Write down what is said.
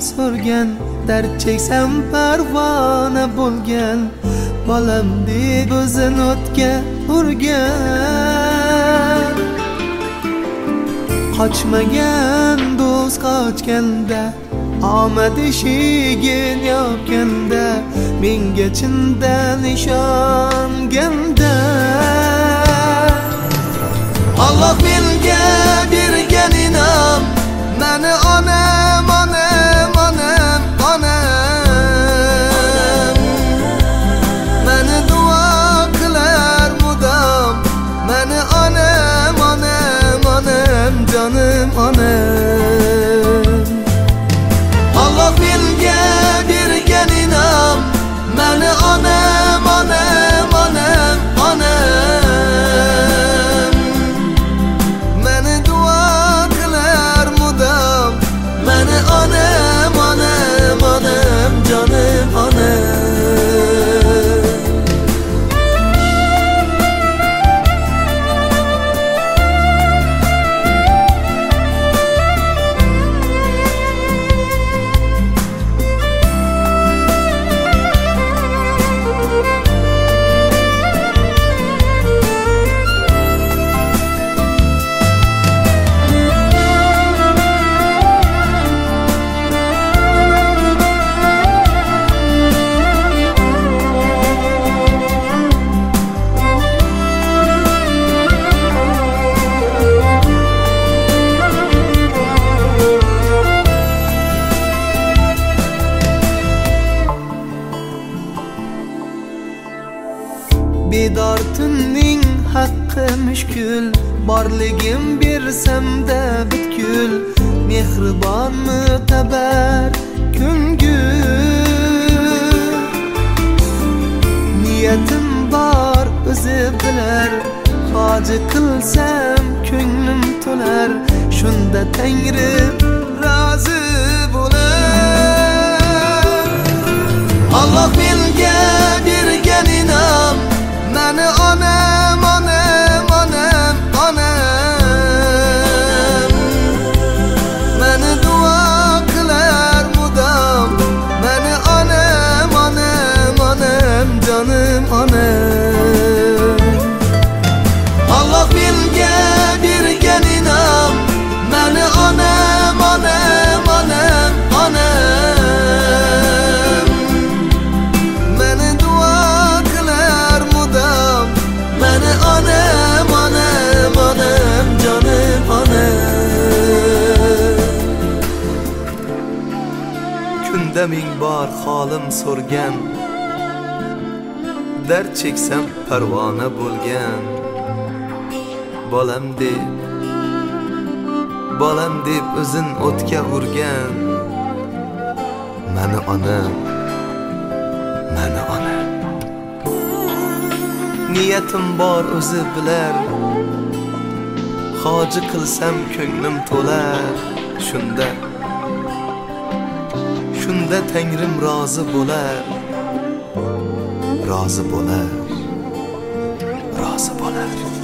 so'rgan, dard cheksam parvona bo'lgan, bolam deb o'zin o'tga urgan. Qochmagan do'st qochganda, omad eshigin yopganda, menga chindan ishonganda. Alloh menga bergan inom, mani onam, onam, onam, onam. Mani duo qilar mudom, mani onam, onam, onam, jonim onam. Alloh menga bergan inom, mani onam, onam, onam, onam. Mani duo qilar mudom, mani onam, onam, onam, jonim onam. Bedor tunning haqqi mushkul, borligim bersam-da butkul, mehribon mutabar ko'ngil. Niyatim bor o'zi bilar, hoji qilsam ko'nglim to'lar, shunda Tangrim rozi bo'lar. Alloh menga bergan inom, mani onam, onam, onam, onam. Mani duo qilar mudom, mani onam, onam, onam, jonim onam. Alloh menga bergan inom, mani onam, onam, onam, onam. Mani duo qilar mudom, mani onam, onam, onam, jonim onam. Kunda ming bor holim so'rgan, dard cheksam parvona bo'lgan, bolam deb o'zin o'tga urgan, mani onam, mani onam. Niyatim bor o'zi bilar, hoji qilsam ko'nglim to'lar, shunda Tangrim rozi bo'lar, rozi bo'lar, rozi bo'lar.